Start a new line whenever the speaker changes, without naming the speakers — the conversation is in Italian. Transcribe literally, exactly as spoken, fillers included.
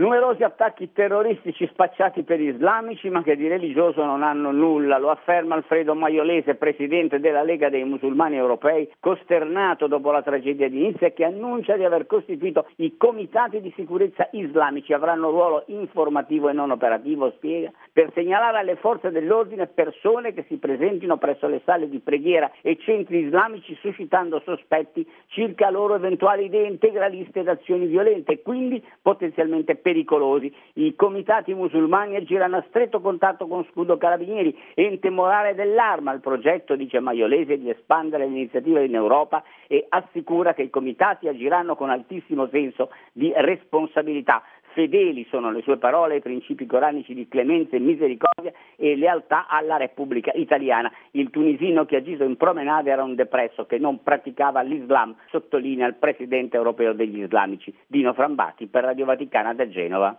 Numerosi attacchi terroristici spacciati per islamici ma che di religioso non hanno nulla, lo afferma Alfredo Maiolese, presidente della Lega dei Musulmani Europei, costernato dopo la tragedia di Nizza, e che annuncia di aver costituito i comitati di sicurezza islamici. Avranno ruolo informativo e non operativo, spiega, per segnalare alle forze dell'ordine persone che si presentino presso le sale di preghiera e centri islamici suscitando sospetti circa loro eventuali idee integraliste ed azioni violente, quindi potenzialmente pericolosi. I comitati musulmani agiranno a stretto contatto con Scudo Carabinieri, ente morale dell'arma. Il progetto, dice Maiolese, di espandere l'iniziativa in Europa e assicura che i comitati agiranno con altissimo senso di responsabilità. Fedeli, sono le sue parole, ai principi coranici di clemenza e misericordia e lealtà alla Repubblica Italiana. Il tunisino che ha agito in promenade era un depresso che non praticava l'Islam, sottolinea il presidente europeo degli islamici Dino Frambati per Radio Vaticana da Genova.